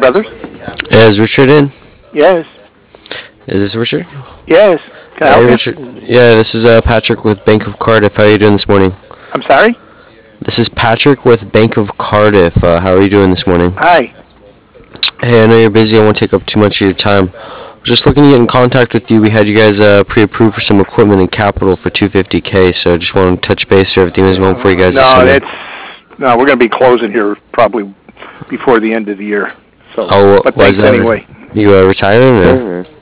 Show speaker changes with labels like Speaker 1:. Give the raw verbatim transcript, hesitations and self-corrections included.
Speaker 1: Brothers.
Speaker 2: Is Richard in?
Speaker 1: Yes.
Speaker 2: Is this Richard?
Speaker 1: Yes. Can I
Speaker 2: Hey,
Speaker 1: help
Speaker 2: Richard. Yeah, this is uh, Patrick with Bank of Cardiff. How are you doing this morning?
Speaker 1: you? I'm sorry?
Speaker 2: This is Patrick with Bank of Cardiff. Uh, how are you doing this morning?
Speaker 1: Hi.
Speaker 2: Hey, I know you're busy. I won't take up too much of your time. Just looking to get in contact with you. We had you guys uh, pre-approved for some equipment and capital for two hundred fifty K, so just want to touch base. Everything was going for you guys this
Speaker 1: No,
Speaker 2: summer.
Speaker 1: that's no. We're going to be closing here probably before the end of the year. So,
Speaker 2: Oh,
Speaker 1: but
Speaker 2: why is
Speaker 1: thanks
Speaker 2: that?
Speaker 1: anyway.
Speaker 2: You uh, retiring? Or?
Speaker 1: Mm-hmm.